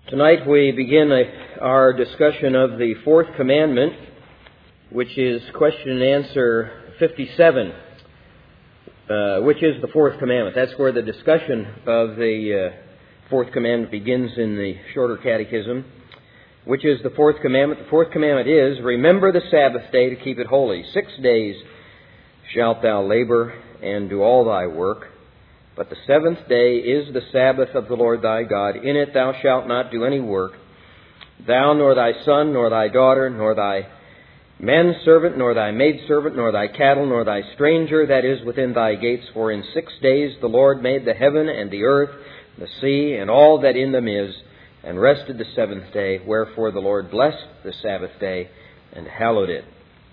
Tonight we begin our discussion of the fourth commandment, which is question and answer 57. Which is the fourth commandment? That's where the discussion of the fourth commandment begins in the shorter catechism. Which is the fourth commandment? The fourth commandment is, remember the Sabbath day to keep it holy. 6 days shalt thou labor and do all thy work. But the seventh day is the Sabbath of the Lord thy God. In it thou shalt not do any work, thou nor thy son, nor thy daughter, nor thy manservant, nor thy maidservant, nor thy cattle, nor thy stranger that is within thy gates. For in 6 days the Lord made the heaven and the earth, the sea, and all that in them is, and rested the seventh day. Wherefore the Lord blessed the Sabbath day and hallowed it.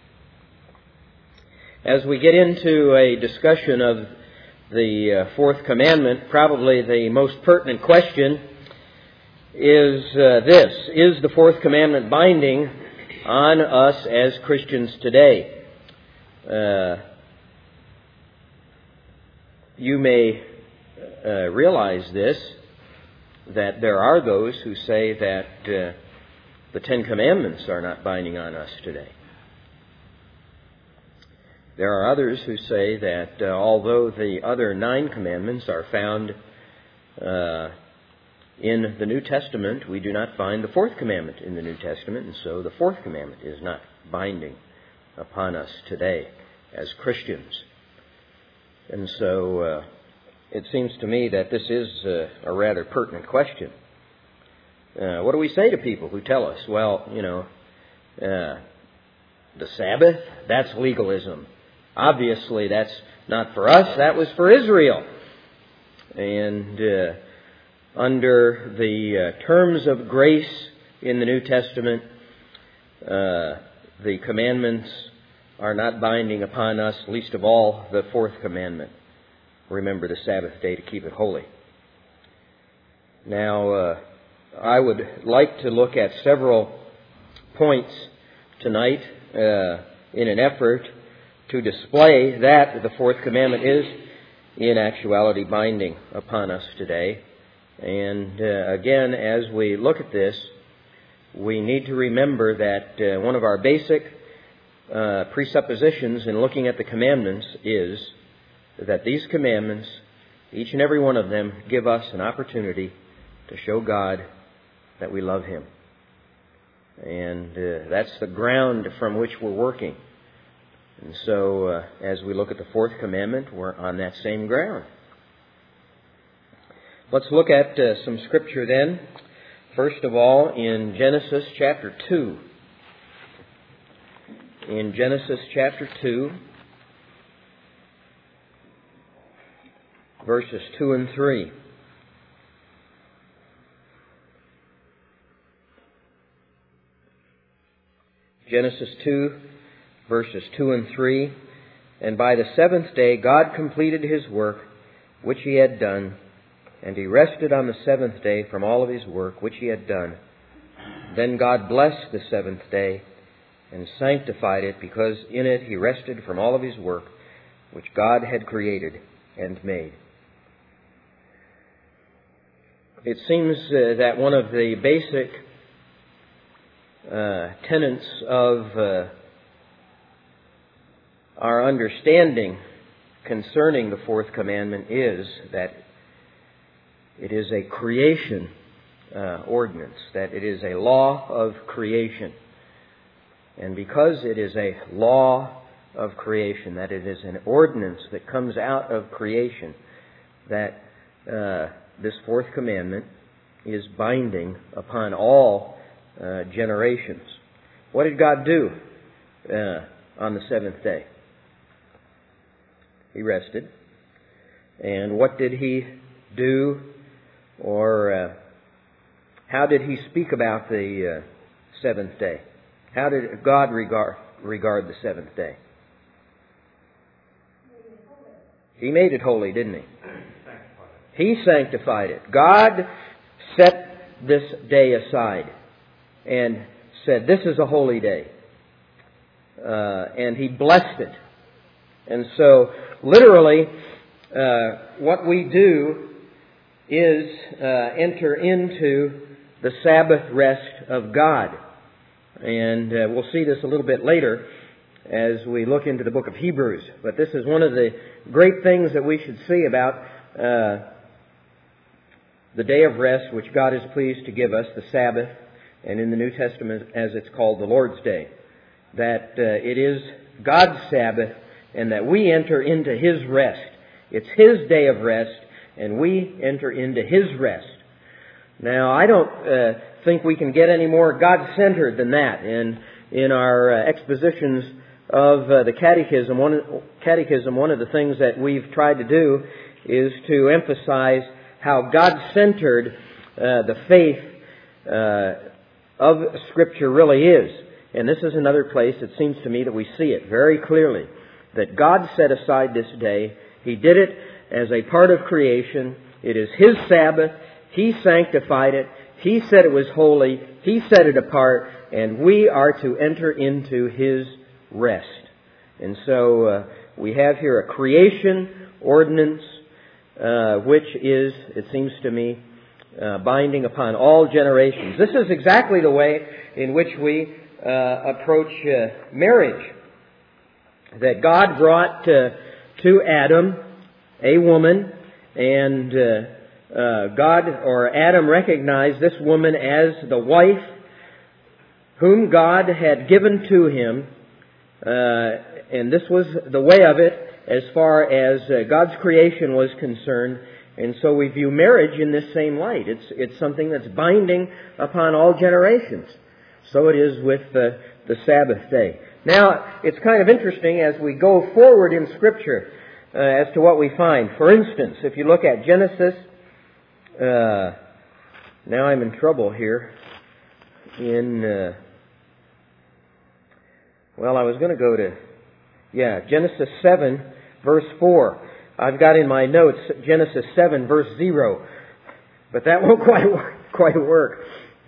As we get into a discussion of the fourth commandment, probably the most pertinent question is this: is the fourth commandment binding on us as Christians today? You may realize this, that there are those who say that the Ten Commandments are not binding on us today. There are others who say that although the other 9 commandments are found in the New Testament, we do not find the fourth commandment in the New Testament, and so the fourth commandment is not binding upon us today as Christians. And so it seems to me that this is a rather pertinent question. What do we say to people who tell us, well, the Sabbath, that's legalism. Obviously, that's not for us. That was for Israel. And under the terms of grace in the New Testament, the commandments are not binding upon us, least of all the fourth commandment. Remember the Sabbath day to keep it holy. Now, I would like to look at several points tonight in an effort to display that the fourth commandment is in actuality binding upon us today. And again, as we look at this, we need to remember that one of our basic presuppositions in looking at the commandments is that these commandments, each and every one of them, give us an opportunity to show God that we love Him. And that's the ground from which we're working. And so, as we look at the fourth commandment, we're on that same ground. Let's look at some scripture then. First of all, in Genesis chapter 2. In Genesis chapter 2, verses 2 and 3. Genesis 2, verses 2 and 3. And by the seventh day God completed His work which He had done, and He rested on the seventh day from all of His work which He had done. Then God blessed the seventh day and sanctified it, because in it He rested from all of His work which God had created and made. It seems that one of the basic tenets of our understanding concerning the fourth commandment is that it is a creation ordinance, that it is a law of creation. And because it is a law of creation, that it is an ordinance that comes out of creation, that this fourth commandment is binding upon all generations. What did God do on the seventh day? He rested. And what did He do, or how did He speak about the seventh day? How did God regard the seventh day? He made it holy, didn't He? He sanctified it. God set this day aside and said, this is a holy day. And He blessed it. And so, literally, what we do is enter into the Sabbath rest of God. And we'll see this a little bit later as we look into the book of Hebrews. But this is one of the great things that we should see about the day of rest which God is pleased to give us, the Sabbath, and in the New Testament as it's called the Lord's Day. That it is God's Sabbath and that we enter into His rest. It's His day of rest and we enter into His rest. Now, I don't think we can get any more God-centered than that. In our expositions of the Catechism, one of the things that we've tried to do is to emphasize how God-centered the faith of Scripture really is. And this is another place, it seems to me, that we see it very clearly. That God set aside this day. He did it as a part of creation. It is His Sabbath. He sanctified it. He said it was holy. He set it apart. And we are to enter into His rest. And so we have here a creation ordinance which is, it seems to me, binding upon all generations. This is exactly the way in which we approach marriage. That God brought to Adam a woman, and Adam recognized this woman as the wife whom God had given to him, and this was the way of it as far as God's creation was concerned. And so we view marriage in this same light. It's something that's binding upon all generations. So it is with the Sabbath day. Now, it's kind of interesting as we go forward in Scripture as to what we find. For instance, if you look at Genesis, now I'm in trouble here. I was going to go to, Genesis 7, verse 4. I've got in my notes Genesis 7, verse 0. But that won't quite work.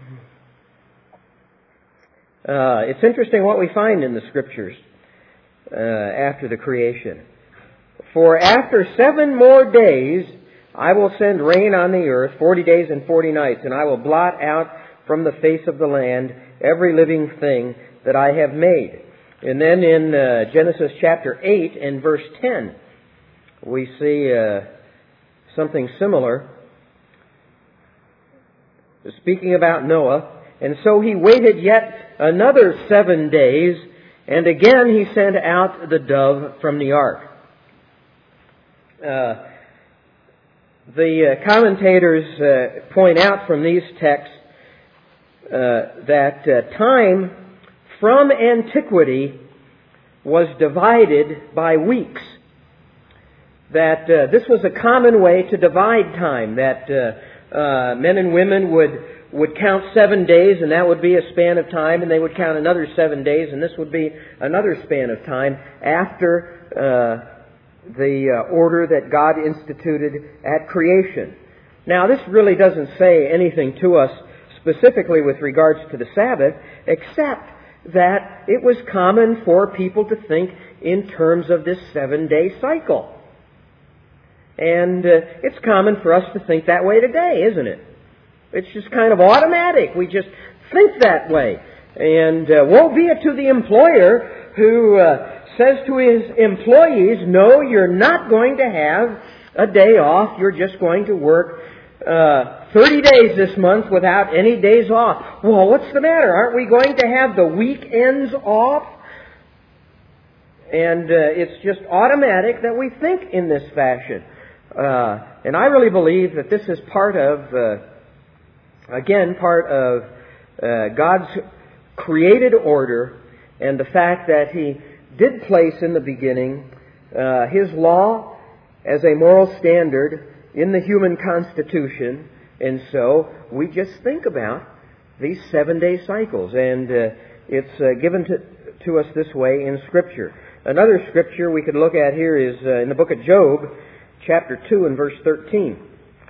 It's interesting what we find in the Scriptures after the creation. For after 7 more days I will send rain on the earth, 40 days and 40 nights, and I will blot out from the face of the land every living thing that I have made. And then in Genesis chapter 8 and verse 10, we see something similar. Speaking about Noah, and so he waited yet another 7 days, and again he sent out the dove from the ark. The commentators point out from these texts that time from antiquity was divided by weeks. That this was a common way to divide time, that men and women would count 7 days, and that would be a span of time, and they would count another 7 days, and this would be another span of time after the order that God instituted at creation. Now, this really doesn't say anything to us specifically with regards to the Sabbath, except that it was common for people to think in terms of this 7-day cycle. And it's common for us to think that way today, isn't it? It's just kind of automatic. We just think that way. And woe be it to the employer who says to his employees, no, you're not going to have a day off. You're just going to work 30 days this month without any days off. Well, what's the matter? Aren't we going to have the weekends off? And it's just automatic that we think in this fashion. And I really believe that this is part of God's created order, and the fact that He did place in the beginning His law as a moral standard in the human constitution. And so we just think about these 7-day cycles, and it's given to us this way in Scripture. Another Scripture we could look at here is in the book of Job, chapter 2 and verse 13.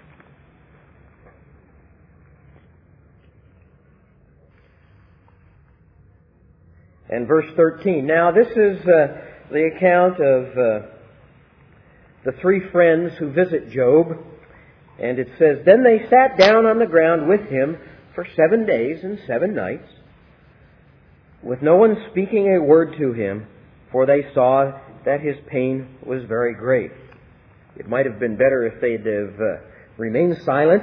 And verse 13. Now, this is the account of the 3 friends who visit Job. And it says, Then they sat down on the ground with him for 7 days and 7 nights, with no one speaking a word to him, for they saw that his pain was very great. It might have been better if they'd have remained silent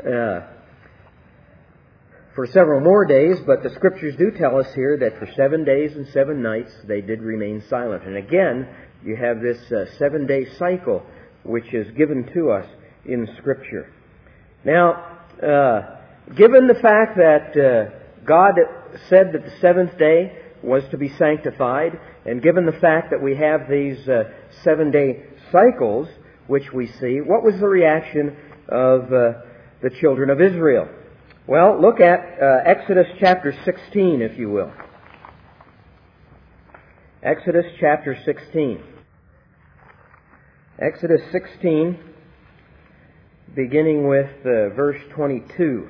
for several more days, but the Scriptures do tell us here that for 7 days and 7 nights they did remain silent. And again, you have this 7-day cycle which is given to us in Scripture. Now, given the fact that God said that the 7th day was to be sanctified, and given the fact that we have these 7-day cycles which we see, what was the reaction of the children of Israel? Well, look at Exodus chapter 16, if you will. Exodus chapter 16. Exodus 16, beginning with verse 22.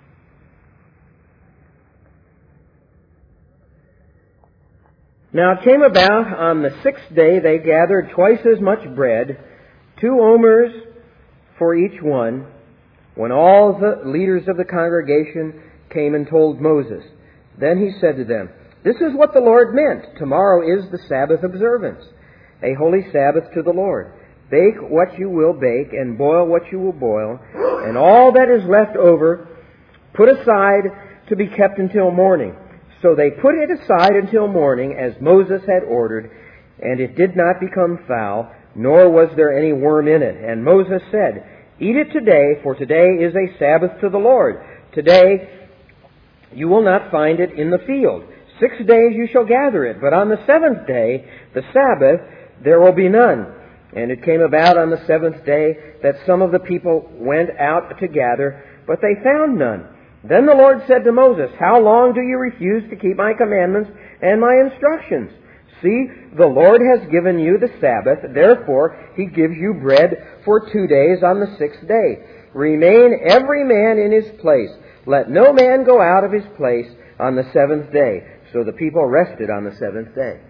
Now it came about on the 6th day they gathered twice as much bread, 2 omers for each one, when all the leaders of the congregation came and told Moses. Then he said to them, "This is what the Lord meant. Tomorrow is the Sabbath observance, a holy Sabbath to the Lord. Bake what you will bake, and boil what you will boil, and all that is left over put aside to be kept until morning." So they put it aside until morning, as Moses had ordered, and it did not become foul, nor was there any worm in it. And Moses said, "Eat it today, for today is a Sabbath to the Lord. Today you will not find it in the field. 6 days you shall gather it, but on the 7th day, the Sabbath, there will be none." And it came about on the 7th day that some of the people went out to gather, but they found none. Then the Lord said to Moses, "How long do you refuse to keep my commandments and my instructions? See, the Lord has given you the Sabbath, therefore he gives you bread for 2 days on the 6th day. Remain every man in his place. Let no man go out of his place on the 7th day." So the people rested on the 7th day.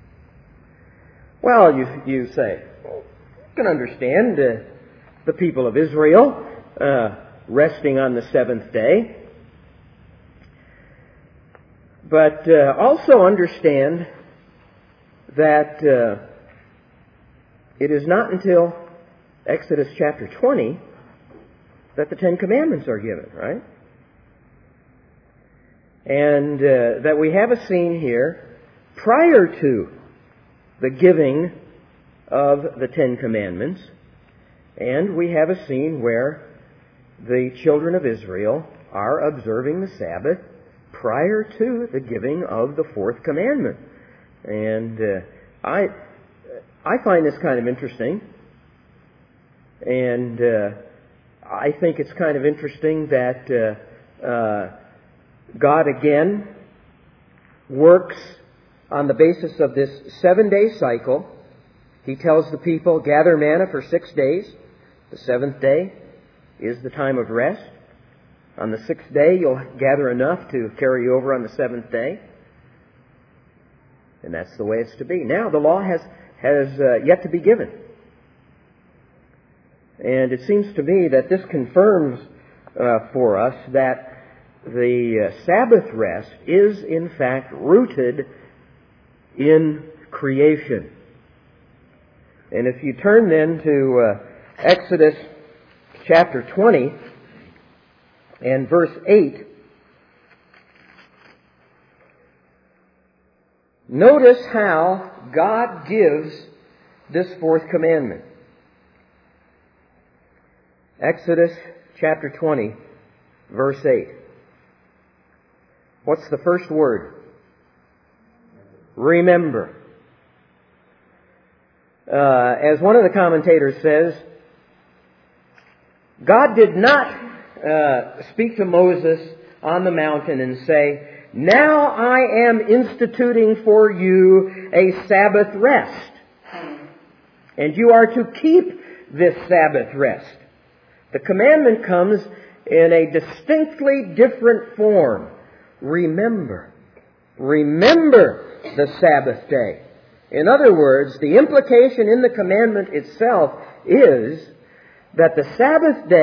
Well, you say, you can understand the people of Israel resting on the 7th day. But also understand that it is not until Exodus chapter 20 that the 10 Commandments are given, right? And that we have a scene here prior to the giving of the 10 Commandments, and we have a scene where the children of Israel are observing the Sabbath prior to the giving of the 4th commandment. And I find this kind of interesting. And I think it's kind of interesting that God again works on the basis of this 7-day cycle. He tells the people, gather manna for 6 days. The 7th day is the time of rest. On the 6th day, you'll gather enough to carry you over on the 7th day. And that's the way it's to be. Now, the law has yet to be given. And it seems to me that this confirms for us that the Sabbath rest is, in fact, rooted in creation. And if you turn then to Exodus chapter 20 and verse 8, notice how God gives this 4th commandment. Exodus chapter 20, verse 8. What's the first word? Remember. As one of the commentators says, God did not speak to Moses on the mountain and say, "Now I am instituting for you a Sabbath rest, and you are to keep this Sabbath rest." The commandment comes in a distinctly different form. Remember. Remember the Sabbath day. In other words, the implication in the commandment itself is that the Sabbath day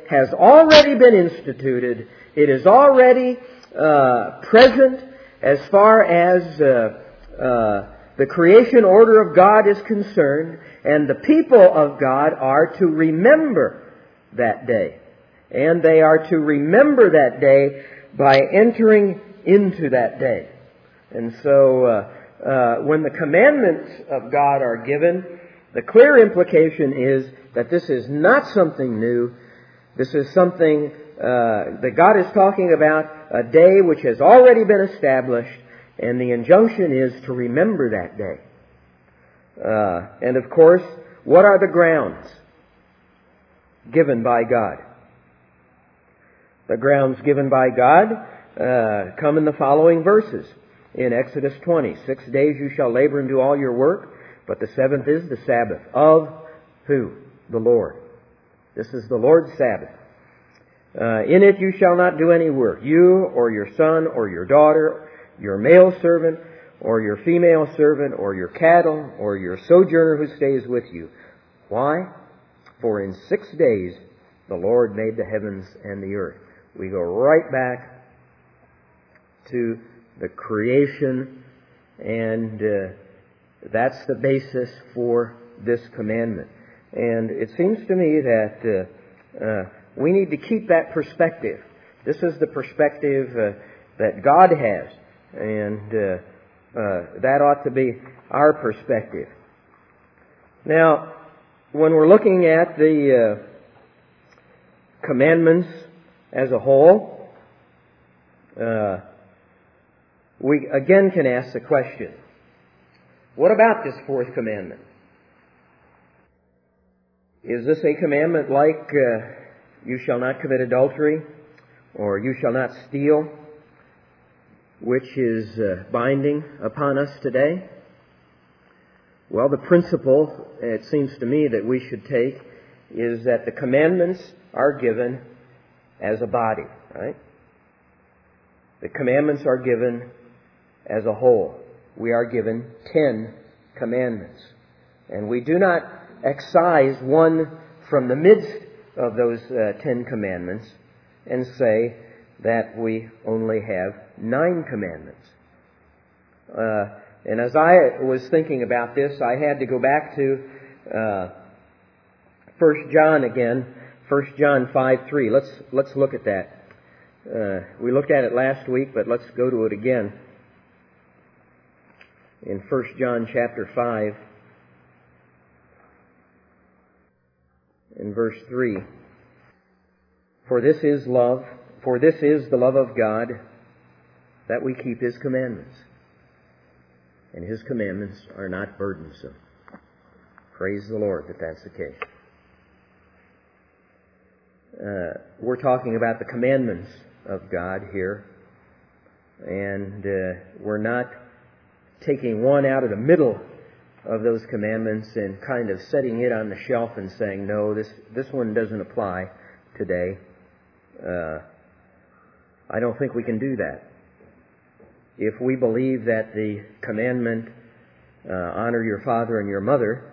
has already been instituted. It is already present as far as the creation order of God is concerned, and the people of God are to remember that day. And they are to remember that day by entering into that day. And so when the commandments of God are given, the clear implication is that this is not something new. This is something that God is talking about, a day which has already been established, and the injunction is to remember that day. And of course, what are the grounds given by God? The grounds given by God come in the following verses. In Exodus 20, 6 days you shall labor and do all your work, but the seventh is the Sabbath of who? The Lord. This is the Lord's Sabbath. In it you shall not do any work, you or your son or your daughter, your male servant or your female servant or your cattle or your sojourner who stays with you. Why? For in 6 days the Lord made the heavens and the earth. We go right back to the creation, and that's the basis for this commandment. And it seems to me that we need to keep that perspective. This is the perspective that God has, and that ought to be our perspective. Now, when we're looking at the commandments as a whole, we again can ask the question, what about this fourth commandment? Is this a commandment like you shall not commit adultery or you shall not steal, which is binding upon us today? Well, the principle, it seems to me, that we should take is that the commandments are given as a body, right? The commandments are given as a whole. We are given 10 commandments. And we do not excise one from the midst of those 10 commandments and say that we only have 9 commandments. And as I was thinking about this, I had to go back to 1 John again, 1 John 5:3. Let's look at that. We looked at it last week, but let's go to it again. In 1 John chapter 5, in verse 3, For this is the love of God, that we keep His commandments. And His commandments are not burdensome. Praise the Lord that that's the case. We're talking about the commandments of God here, and we're not taking one out of the middle of those commandments and kind of setting it on the shelf and saying, no, this one doesn't apply today. I don't think we can do that. If we believe that the commandment, honor your father and your mother,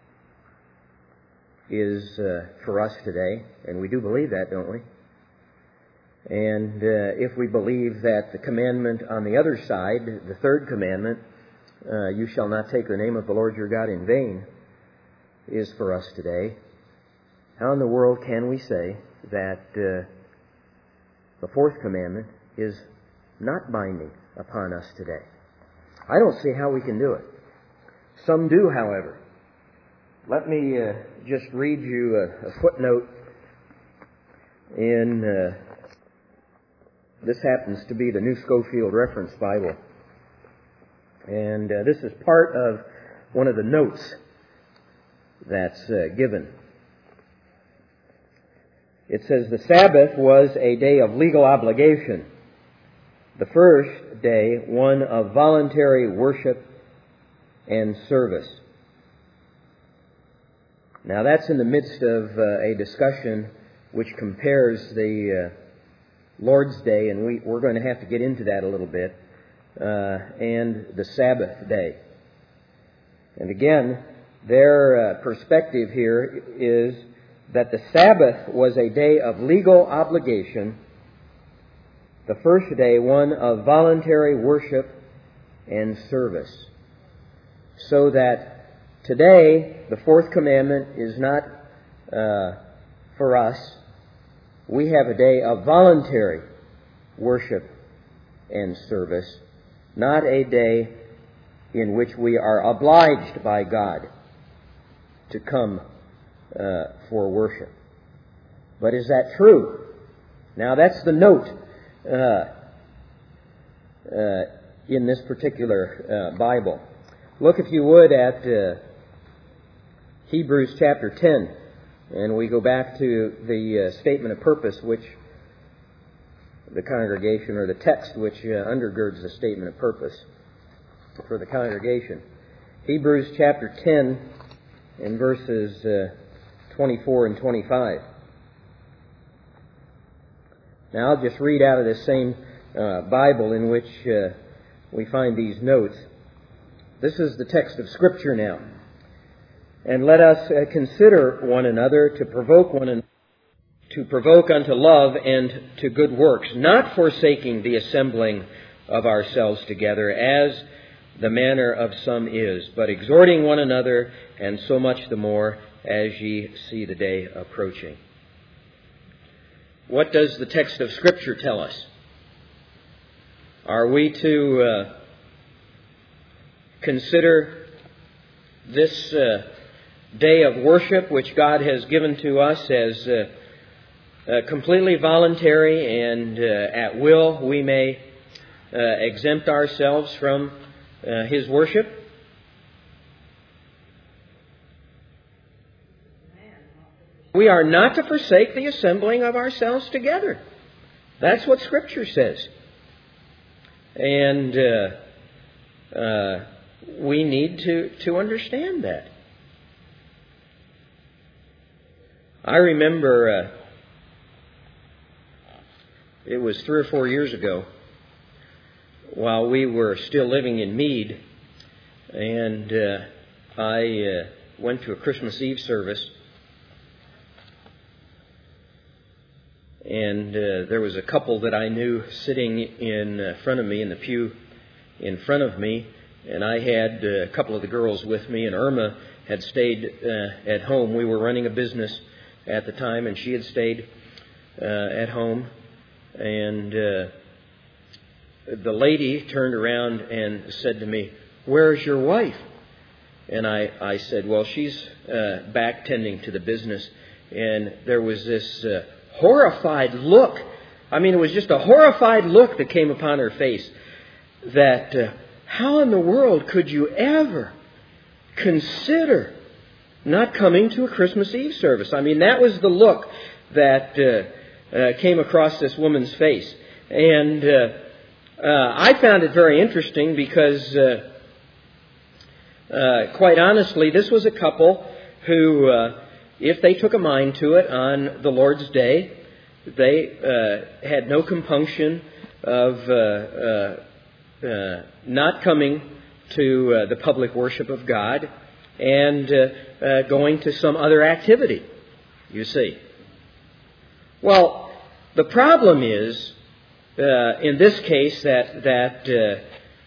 is for us today, and we do believe that, don't we? And if we believe that the commandment on the other side, the third commandment, you shall not take the name of the Lord your God in vain, is for us today, how in the world can we say that the fourth commandment is not binding upon us today? I don't see how we can do it. Some do, however. Let me just read you a footnote in, this happens to be the New Schofield Reference Bible. And this is part of one of the notes that's given. It says, the Sabbath was a day of legal obligation. The first day, one of voluntary worship and service. Now that's in the midst of a discussion which compares the Lord's Day, and we're going to have to get into that a little bit, and the Sabbath day. And again, their perspective here is that the Sabbath was a day of legal obligation, the first day one of voluntary worship and service. So that today, the fourth commandment is not for us. We have a day of voluntary worship and service, not a day in which we are obliged by God to come for worship. But is that true? Now that's the note in this particular Bible. Look, if you would, at Hebrews chapter 10, and we go back to the statement of purpose which the congregation, or the text which undergirds the statement of purpose for the congregation. Hebrews chapter 10 and verses 24 and 25. Now I'll just read out of this same Bible in which we find these notes. This is the text of Scripture now. And let us consider one another to provoke unto love and to good works, not forsaking the assembling of ourselves together, as the manner of some is, but exhorting one another, and so much the more as ye see the day approaching. What does the text of Scripture tell us? Are we to consider this day of worship which God has given to us as completely voluntary, and at will we may exempt ourselves from His worship? We are not to forsake the assembling of ourselves together. That's what Scripture says. And we need to understand that. I remember it was 3 or 4 years ago, while we were still living in Meade, and I went to a Christmas Eve service, and there was a couple that I knew sitting in front of me, in the pew in front of me, and I had a couple of the girls with me, and Irma had stayed at home. We were running a business at the time, and she had stayed at home. And the lady turned around and said to me, "Where's your wife?" And I said, "Well, she's back tending to the business." And there was this horrified look. I mean, it was just a horrified look that came upon her face. That how in the world could you ever consider not coming to a Christmas Eve service? I mean, that was the look that came across this woman's face. And I found it very interesting because, quite honestly, this was a couple who, if they took a mind to it on the Lord's Day, they had no compunction of not coming to the public worship of God and going to some other activity, you see. Well, the problem is, in this case, that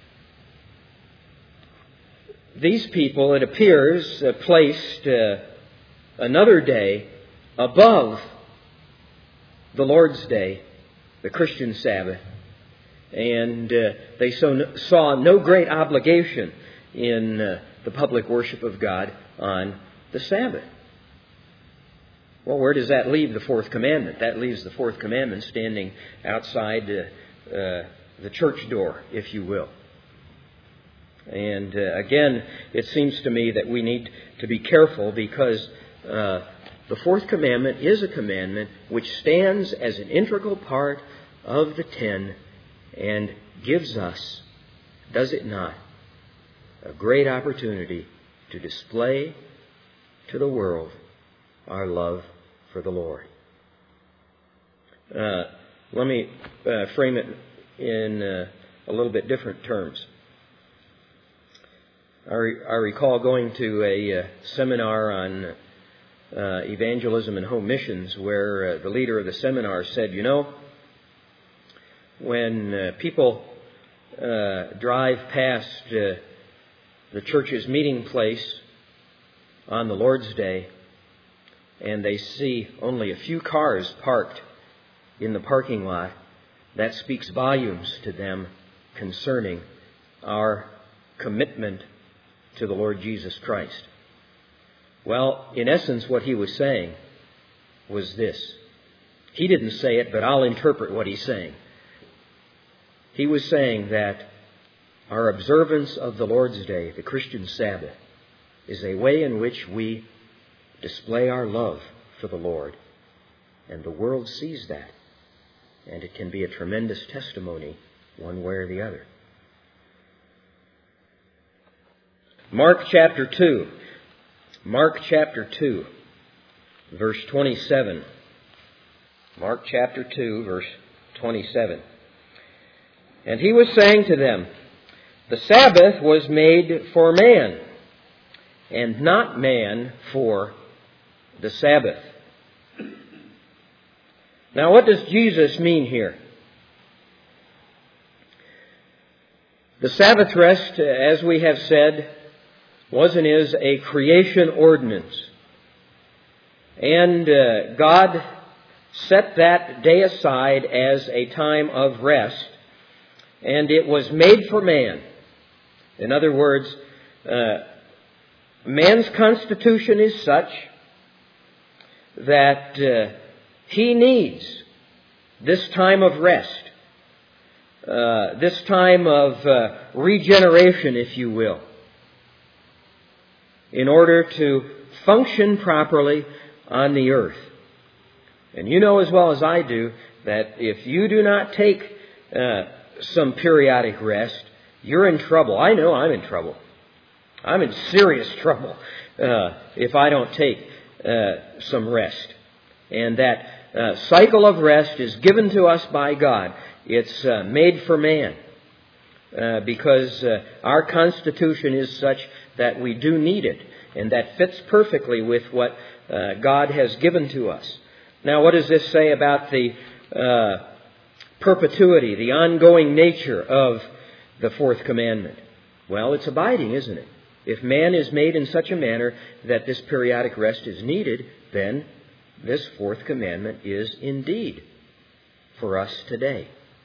these people, it appears, placed another day above the Lord's Day, the Christian Sabbath, and they saw no great obligation in the public worship of God on the Sabbath. Well, where does that leave the fourth commandment? That leaves the fourth commandment standing outside the church door, if you will. And again, it seems to me that we need to be careful, because the fourth commandment is a commandment which stands as an integral part of the 10 and gives us, does it not, a great opportunity to display to the world our love for the Lord. Let me frame it in a little bit different terms. I recall going to a seminar on Evangelism and Home Missions, where the leader of the seminar said, when people drive past the church's meeting place on the Lord's Day, and they see only a few cars parked in the parking lot, that speaks volumes to them concerning our commitment to the Lord Jesus Christ. Well, in essence, what he was saying was this. He didn't say it, but I'll interpret what he's saying. He was saying that our observance of the Lord's Day, the Christian Sabbath, is a way in which we display our love for the Lord. And the world sees that. And it can be a tremendous testimony one way or the other. Mark chapter 2. Mark chapter 2, verse 27. Mark chapter 2, verse 27. And he was saying to them, the Sabbath was made for man, and not man for the Sabbath. Now, what does Jesus mean here? The Sabbath rest, as we have said, was and is a creation ordinance. And God set that day aside as a time of rest, and it was made for man. In other words, man's constitution is such that he needs this time of rest, this time of regeneration, if you will, in order to function properly on the earth. And you know as well as I do that if you do not take some periodic rest, you're in trouble. I know I'm in trouble. I'm in serious trouble if I don't take some rest. And that cycle of rest is given to us by God. It's made for man because our constitution is such that we do need it. And that fits perfectly with what God has given to us. Now, what does this say about the perpetuity, the ongoing nature of the fourth commandment? Well, it's abiding, isn't it? If man is made in such a manner that this periodic rest is needed, then this fourth commandment is indeed for us today.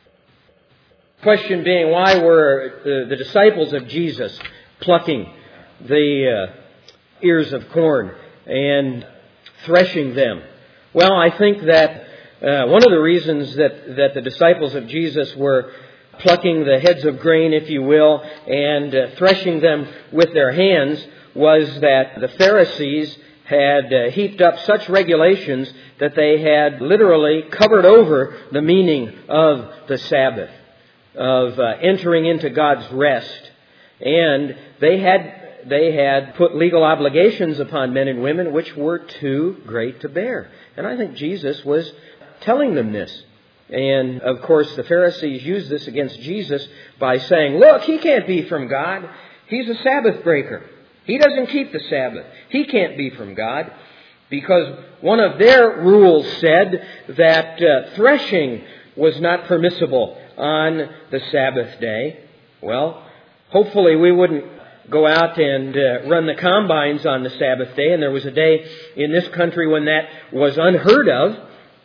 Question being, why were the disciples of Jesus plucking the ears of corn and threshing them? Well, I think that one of the reasons that the disciples of Jesus were plucking the heads of grain, if you will, and threshing them with their hands was that the Pharisees had heaped up such regulations that they had literally covered over the meaning of the Sabbath, of entering into God's rest. And they had put legal obligations upon men and women which were too great to bear. And I think Jesus was telling them this. And, of course, the Pharisees used this against Jesus by saying, look, he can't be from God. He's a Sabbath breaker. He doesn't keep the Sabbath. He can't be from God. Because one of their rules said that threshing was not permissible on the Sabbath day. Well, hopefully we wouldn't go out and run the combines on the Sabbath day. And there was a day in this country when that was unheard of.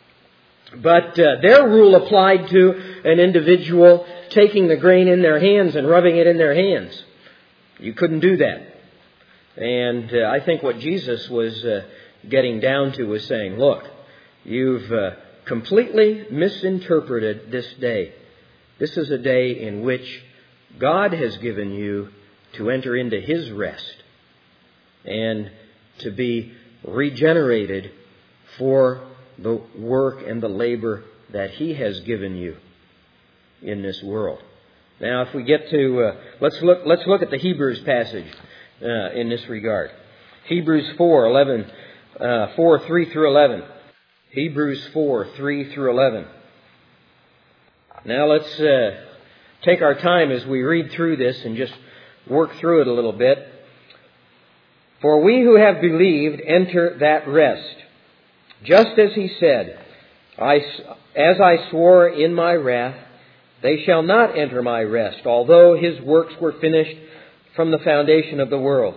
But their rule applied to an individual taking the grain in their hands and rubbing it in their hands. You couldn't do that. And I think what Jesus was getting down to was saying, look, you've completely misinterpreted this day. This is a day in which God has given you to enter into His rest and to be regenerated for the work and the labor that He has given you in this world. Now, if we get to let's look at the Hebrews passage in this regard. Hebrews 4:3 through 11. Hebrews 4:3 through 11. Now let's take our time as we read through this and just work through it a little bit. For we who have believed enter that rest, just as he said, as I swore in my wrath, they shall not enter my rest, although his works were finished from the foundation of the world.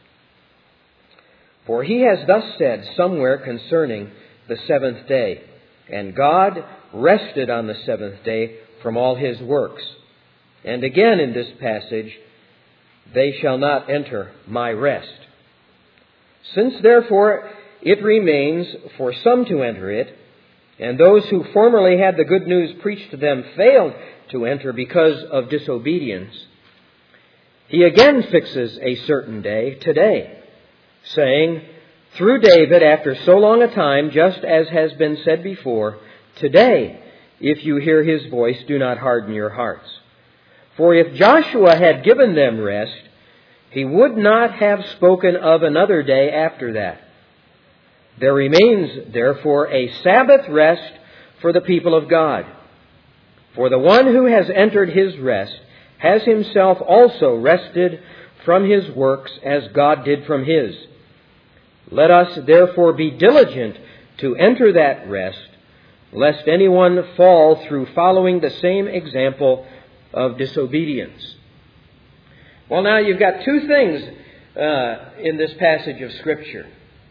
For he has thus said somewhere concerning the seventh day, and God rested on the seventh day from all his works. And again in this passage, they shall not enter my rest. Since therefore it remains for some to enter it, and those who formerly had the good news preached to them failed to enter because of disobedience, he again fixes a certain day, today, saying, through David, after so long a time, just as has been said before, today, if you hear his voice, do not harden your hearts. For if Joshua had given them rest, he would not have spoken of another day after that. There remains, therefore, a Sabbath rest for the people of God. For the one who has entered his rest has himself also rested from his works as God did from his. Let us therefore be diligent to enter that rest, lest anyone fall through following the same example of disobedience. Well, now you've got two things in this passage of Scripture.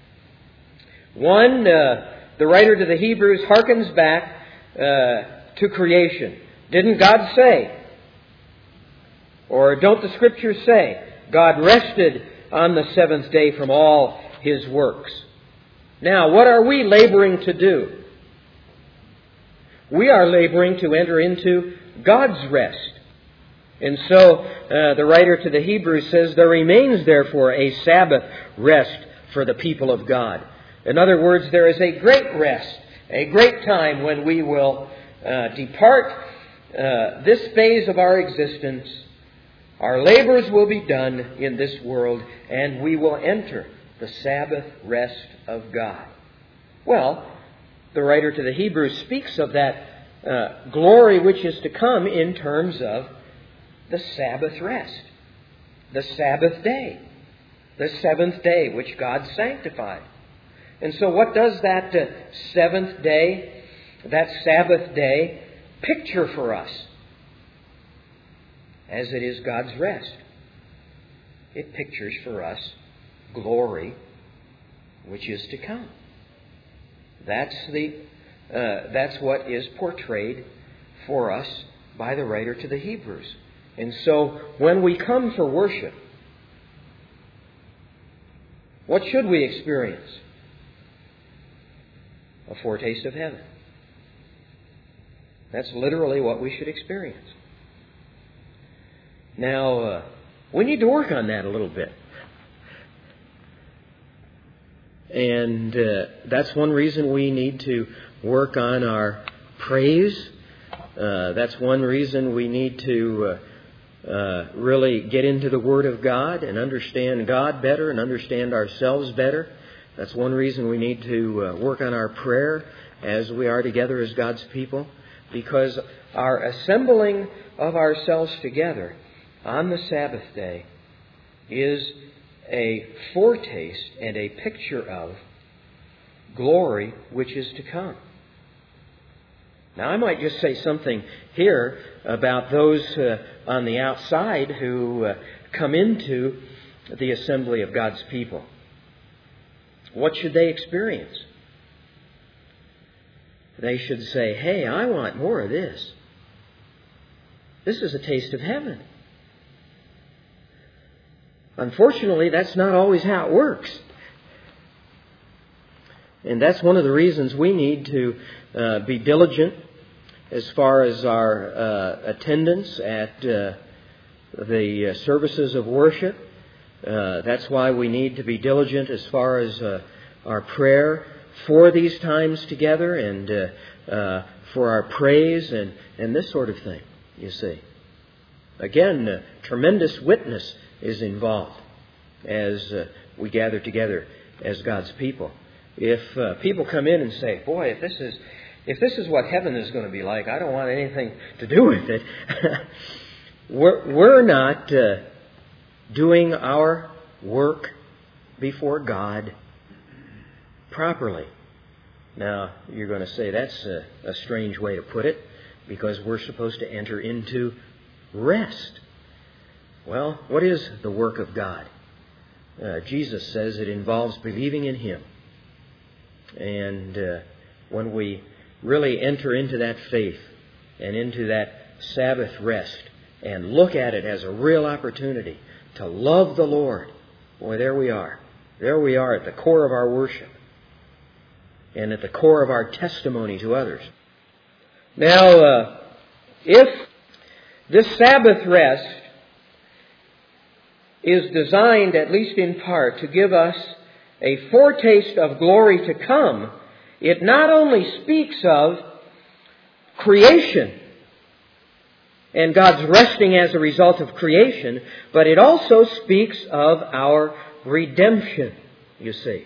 One, the writer to the Hebrews harkens back to creation. Didn't God say? Or don't the Scriptures say, God rested on the seventh day from all his works? Now, what are we laboring to do? We are laboring to enter into God's rest. And so the writer to the Hebrews says, there remains therefore a Sabbath rest for the people of God. In other words, there is a great rest, a great time when we will depart this phase of our existence. Our labors will be done in this world, and we will enter the Sabbath rest of God. Well, the writer to the Hebrews speaks of that glory which is to come in terms of the Sabbath rest, the Sabbath day, the seventh day which God sanctified. And so what does that seventh day, that Sabbath day, picture for us? As it is God's rest, it pictures for us glory which is to come. That's what is portrayed for us by the writer to the Hebrews. And so when we come for worship, what should we experience? A foretaste of heaven. That's literally what we should experience. Now, we need to work on that a little bit. And that's one reason we need to work on our praise. That's one reason we need to really get into the Word of God and understand God better and understand ourselves better. That's one reason we need to work on our prayer as we are together as God's people. Because our assembling of ourselves together on the Sabbath day is a foretaste and a picture of glory which is to come. Now, I might just say something here about those on the outside who come into the assembly of God's people. What should they experience? They should say, hey, I want more of this. This is a taste of heaven. Unfortunately, that's not always how it works. And that's one of the reasons we need to be diligent as far as our attendance at the services of worship. That's why we need to be diligent as far as our prayer for these times together and for our praise and this sort of thing, you see. Again, tremendous witness is involved as we gather together as God's people. If people come in and say, boy, if this is what heaven is going to be like, I don't want anything to do with it. We're not doing our work before God properly. Now, you're going to say that's a strange way to put it, because we're supposed to enter into rest. Well, what is the work of God? Jesus says it involves believing in Him. And when we really enter into that faith and into that Sabbath rest and look at it as a real opportunity to love the Lord, boy, there we are. There we are at the core of our worship and at the core of our testimony to others. Now, if this Sabbath rest is designed, at least in part, to give us a foretaste of glory to come, it not only speaks of creation and God's resting as a result of creation, but it also speaks of our redemption, you see.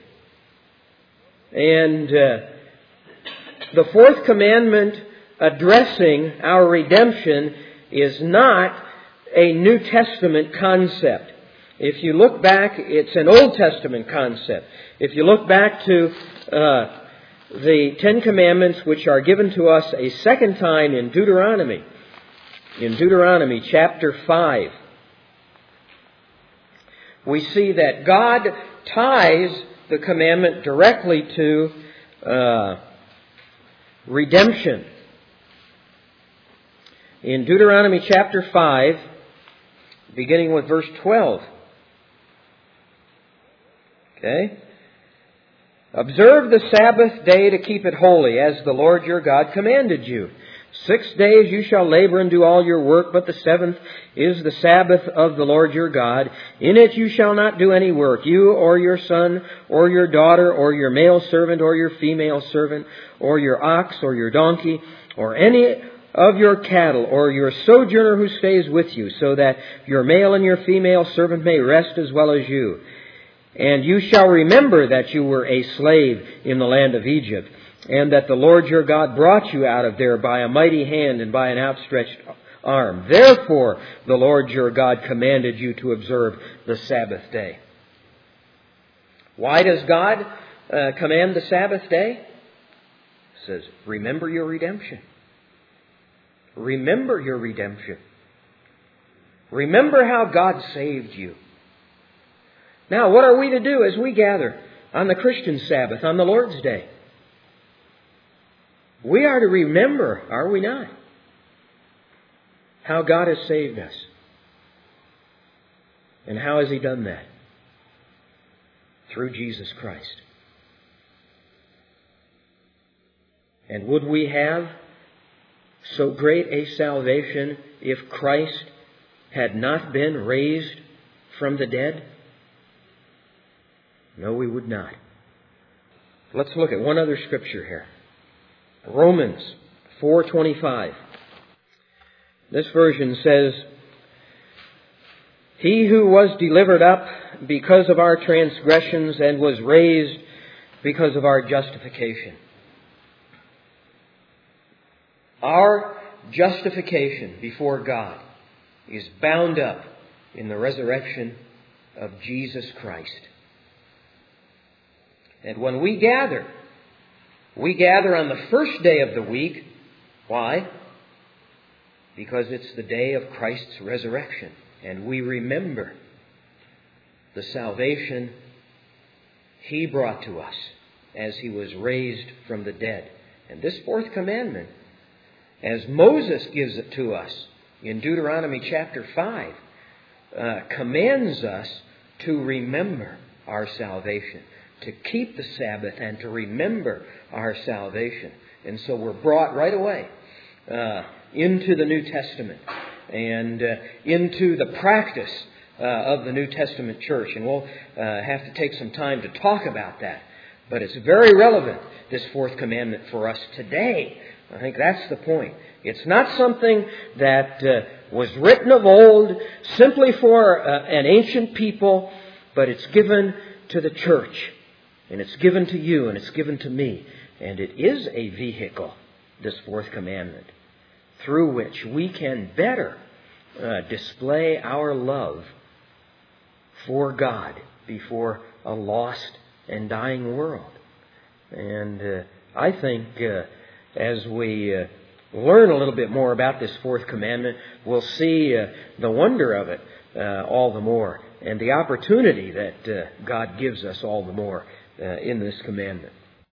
And the fourth commandment addressing our redemption is not a New Testament concept. If you look back, it's an Old Testament concept. If you look back to the Ten Commandments, which are given to us a second time in Deuteronomy chapter 5, we see that God ties the commandment directly to redemption. In Deuteronomy chapter 5, beginning with verse 12. Okay? Observe the Sabbath day to keep it holy, as the Lord your God commanded you. 6 days you shall labor and do all your work, but the seventh is the Sabbath of the Lord your God. In it you shall not do any work, you or your son or your daughter or your male servant or your female servant or your ox or your donkey or any of your cattle or your sojourner who stays with you, so that your male and your female servant may rest as well as you. And you shall remember that you were a slave in the land of Egypt, and that the Lord your God brought you out of there by a mighty hand and by an outstretched arm. Therefore, the Lord your God commanded you to observe the Sabbath day. Why does God command the Sabbath day? It says, remember your redemption. Remember your redemption. Remember how God saved you. Now, what are we to do as we gather on the Christian Sabbath, on the Lord's Day? We are to remember, are we not, how God has saved us. And how has He done that? Through Jesus Christ. And would we have so great a salvation if Christ had not been raised from the dead? No, we would not. Let's look at one other scripture here. Romans 4:25. This version says, He who was delivered up because of our transgressions and was raised because of our justification. Our justification before God is bound up in the resurrection of Jesus Christ. And when we gather on the first day of the week. Why? Because it's the day of Christ's resurrection. And we remember the salvation He brought to us as He was raised from the dead. And this fourth commandment, as Moses gives it to us in Deuteronomy chapter 5, commands us to remember our salvation, to keep the Sabbath and to remember our salvation. And so we're brought right away into the New Testament and into the practice of the New Testament church. And we'll have to take some time to talk about that. But it's very relevant, this fourth commandment, for us today. I think that's the point. It's not something that was written of old simply for an ancient people, but it's given to the church. And it's given to you, and it's given to me. And it is a vehicle, this fourth commandment, through which we can better display our love for God before a lost and dying world. And I think as we learn a little bit more about this fourth commandment, we'll see the wonder of it all the more, and the opportunity that God gives us all the more in this commandment.